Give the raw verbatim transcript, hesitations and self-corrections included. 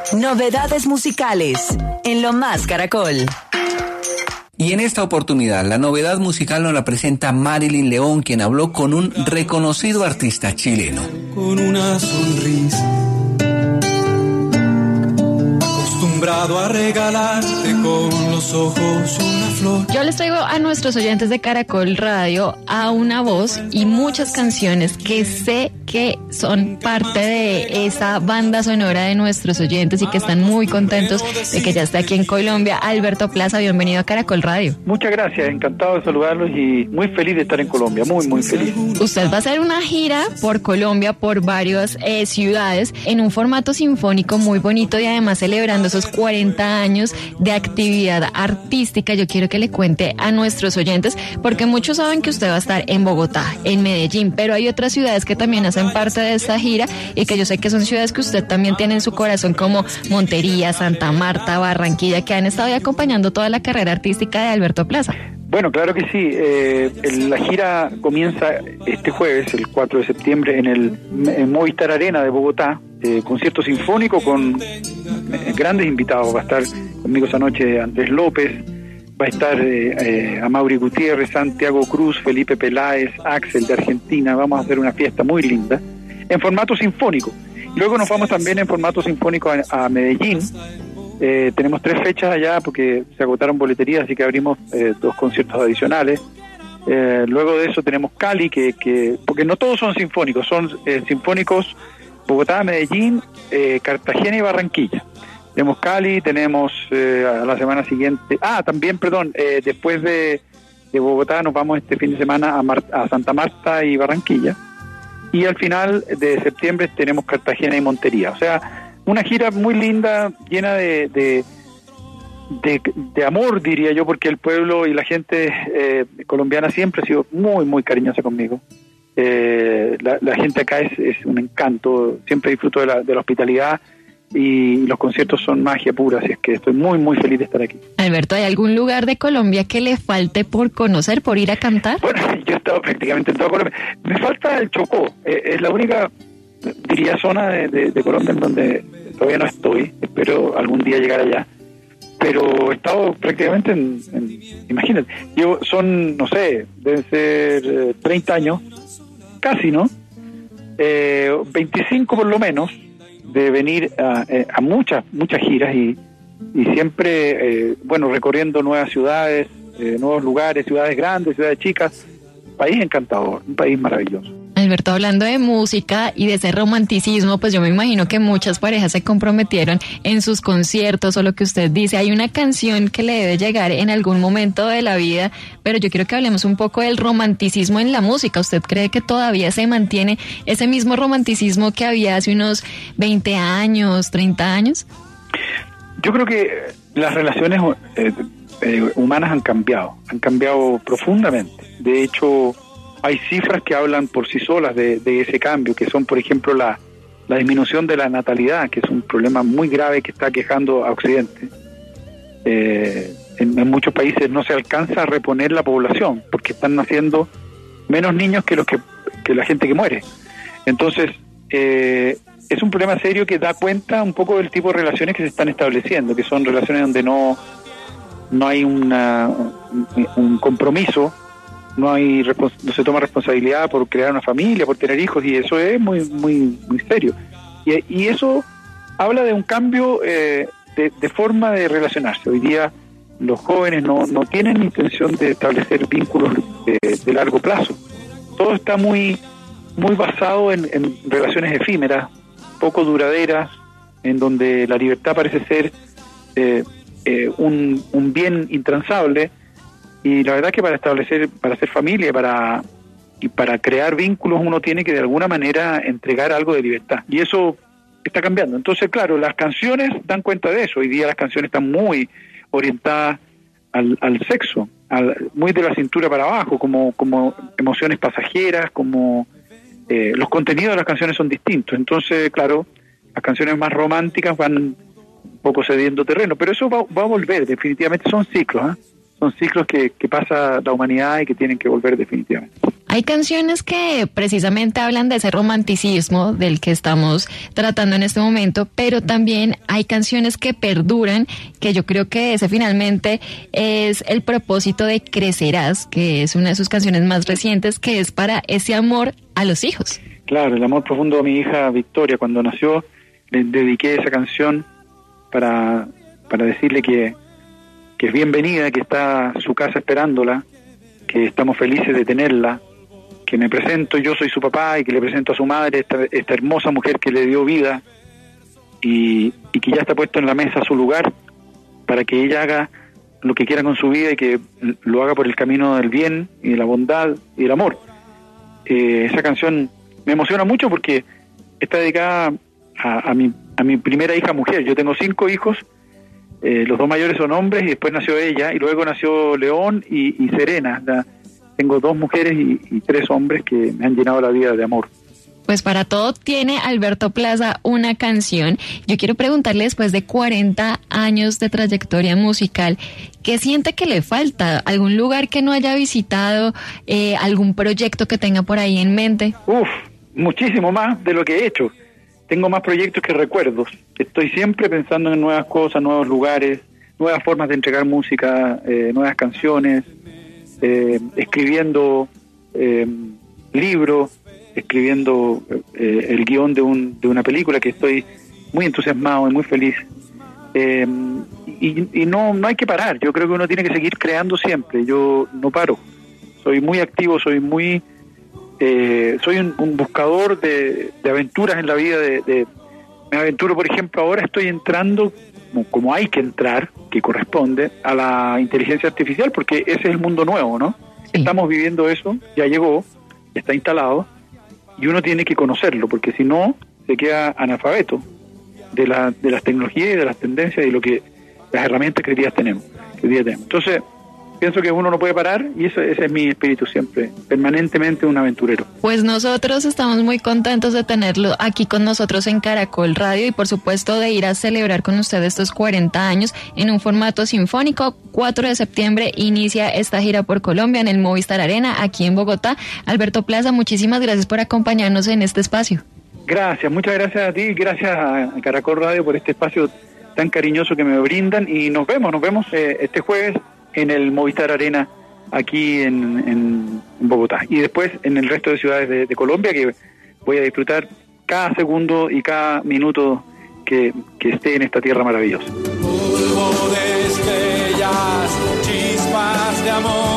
Novedades musicales en Lo Más Caracol. Y en esta oportunidad, la novedad musical nos la presenta Marilyn León, quien habló con un reconocido artista chileno. Con una sonrisa, acostumbrado a regalarte con los ojos una flor. Yo les traigo a nuestros oyentes de Caracol Radio a una voz y muchas canciones que sé que son parte de esa banda sonora de nuestros oyentes y que están muy contentos de que ya esté aquí en Colombia. Alberto Plaza, bienvenido a Caracol Radio. Muchas gracias, encantado de saludarlos y muy feliz de estar en Colombia, muy muy feliz. Usted va a hacer una gira por Colombia, por varias eh, ciudades, en un formato sinfónico muy bonito y además celebrando esos cuarenta años de actividad artística. Yo quiero que le cuente a nuestros oyentes, porque muchos saben que usted va a estar en Bogotá, en Medellín, pero hay otras ciudades que también hacen parte de esta gira y que yo sé que son ciudades que usted también tiene en su corazón, como Montería, Santa Marta, Barranquilla, que han estado ahí acompañando toda la carrera artística de Alberto Plaza. Bueno, claro que sí. Eh, la gira comienza este jueves, el cuatro de septiembre, en el en Movistar Arena de Bogotá, eh, concierto sinfónico con eh, grandes invitados. Va a estar conmigo esa noche Andrés López, va a estar eh, eh, Amaury Gutiérrez, Santiago Cruz, Felipe Peláez, Axel de Argentina. Vamos a hacer una fiesta muy linda en formato sinfónico. Luego nos vamos también en formato sinfónico a, a Medellín. Eh, tenemos tres fechas allá porque se agotaron boleterías, así que abrimos eh, dos conciertos adicionales. Eh, luego de eso tenemos Cali, que, que porque no todos son sinfónicos, son eh, sinfónicos Bogotá, Medellín, eh, Cartagena y Barranquilla. Tenemos Cali, tenemos eh, a la semana siguiente, ah, también, perdón, eh, después de, de Bogotá nos vamos este fin de semana a, Mar, a Santa Marta y Barranquilla, y al final de septiembre tenemos Cartagena y Montería. O sea, una gira muy linda, llena de de, de, de amor, diría yo, porque el pueblo y la gente eh, colombiana siempre ha sido muy, muy cariñosa conmigo. Eh, la, la gente acá es, es un encanto, siempre disfruto de la, de la hospitalidad, y los conciertos son magia pura, así es que estoy muy muy feliz de estar aquí. Alberto, ¿hay algún lugar de Colombia que le falte por conocer, por ir a cantar? Bueno, yo he estado prácticamente en toda Colombia. Me falta el Chocó, eh, es la única, diría, zona de, de, de Colombia en donde todavía no estoy. Espero algún día llegar allá, pero he estado prácticamente en, en imagínate, yo son, no sé, deben ser eh, treinta años, casi, ¿no? Eh, veinticinco por lo menos, de venir a, a muchas, muchas giras y, y siempre, eh, bueno, recorriendo nuevas ciudades, eh, nuevos lugares, ciudades grandes, ciudades chicas. País encantador, un país maravilloso. Alberto, hablando de música y de ese romanticismo, pues yo me imagino que muchas parejas se comprometieron en sus conciertos o lo que usted dice. Hay una canción que le debe llegar en algún momento de la vida, pero yo quiero que hablemos un poco del romanticismo en la música. ¿Usted cree que todavía se mantiene ese mismo romanticismo que había hace unos veinte años, treinta años? Yo creo que las relaciones eh, eh, humanas han cambiado, han cambiado profundamente. De hecho, hay cifras que hablan por sí solas de, de ese cambio, que son, por ejemplo, la, la disminución de la natalidad, que es un problema muy grave que está quejando a Occidente. Eh, en, en muchos países no se alcanza a reponer la población, porque están naciendo menos niños que los que, que la gente que muere. Entonces, eh, es un problema serio que da cuenta un poco del tipo de relaciones que se están estableciendo, que son relaciones donde no, no hay una, un, un compromiso, no hay no se toma responsabilidad por crear una familia, por tener hijos, y eso es muy muy muy serio. Y, y eso habla de un cambio eh, de, de forma de relacionarse. Hoy día los jóvenes no, no tienen intención de establecer vínculos de, de largo plazo. Todo está muy muy basado en, en relaciones efímeras, poco duraderas, en donde la libertad parece ser eh, eh, un, un bien intransable. Y la verdad que para establecer, para hacer familia, para y para crear vínculos, uno tiene que de alguna manera entregar algo de libertad. Y eso está cambiando. Entonces, claro, las canciones dan cuenta de eso. Hoy día las canciones están muy orientadas al, al sexo, al, muy de la cintura para abajo, como, como emociones pasajeras, como eh, los contenidos de las canciones son distintos. Entonces, claro, las canciones más románticas van un poco cediendo terreno. Pero eso va, va a volver, definitivamente. Son ciclos, ¿eh? Son ciclos que, que pasa la humanidad y que tienen que volver definitivamente. Hay canciones que precisamente hablan de ese romanticismo del que estamos tratando en este momento, pero también hay canciones que perduran, que yo creo que ese finalmente es el propósito de Crecerás, que es una de sus canciones más recientes, que es para ese amor a los hijos. Claro, el amor profundo a mi hija Victoria. Cuando nació, le dediqué esa canción para, para decirle que, que es bienvenida, que está su casa esperándola, que estamos felices de tenerla, que me presento, yo soy su papá, y que le presento a su madre, esta, esta hermosa mujer que le dio vida, y, y que ya está puesto en la mesa su lugar, para que ella haga lo que quiera con su vida y que lo haga por el camino del bien y de la bondad y del amor. Eh, esa canción me emociona mucho porque está dedicada a, a, mi, a mi primera hija mujer. Yo tengo cinco hijos, eh, los dos mayores son hombres y después nació ella, y luego nació León y, y Serena. La, tengo dos mujeres y, y tres hombres que me han llenado la vida de amor. Pues para todo tiene Alberto Plaza una canción. Yo quiero preguntarle, después de cuarenta años de trayectoria musical, ¿qué siente que le falta? ¿Algún lugar que no haya visitado? Eh, ¿Algún proyecto que tenga por ahí en mente? Uf, muchísimo más de lo que he hecho. Tengo más proyectos que recuerdos. Estoy siempre pensando en nuevas cosas, nuevos lugares, nuevas formas de entregar música, eh, nuevas canciones, eh, escribiendo eh, libros, escribiendo eh, el guión de, un, de una película que estoy muy entusiasmado y muy feliz. Eh, y y no, no hay que parar. Yo creo que uno tiene que seguir creando siempre. Yo no paro. Soy muy activo, soy muy... Eh, soy un, un buscador de, de aventuras en la vida. De, de, me aventuro, por ejemplo, ahora estoy entrando, como, como hay que entrar, que corresponde, a la inteligencia artificial, porque ese es el mundo nuevo, ¿no? Sí. Estamos viviendo eso, ya llegó, está instalado, y uno tiene que conocerlo, porque si no, se queda analfabeto de, la, de las tecnologías y de las tendencias y lo que las herramientas que hoy día tenemos. Que hoy día tenemos. Entonces, pienso que uno no puede parar, y eso, ese es mi espíritu siempre, permanentemente un aventurero. Pues nosotros estamos muy contentos de tenerlo aquí con nosotros en Caracol Radio, y por supuesto de ir a celebrar con usted estos cuarenta años en un formato sinfónico. cuatro de septiembre inicia esta gira por Colombia en el Movistar Arena, aquí en Bogotá. Alberto Plaza, muchísimas gracias por acompañarnos en este espacio. Gracias, muchas gracias a ti, gracias a Caracol Radio por este espacio tan cariñoso que me brindan, y nos vemos, nos vemos eh, este jueves en el Movistar Arena aquí en, en, en Bogotá, y después en el resto de ciudades de, de Colombia, que voy a disfrutar cada segundo y cada minuto que, que esté en esta tierra maravillosa. Polvo de estrellas, chispas de amor.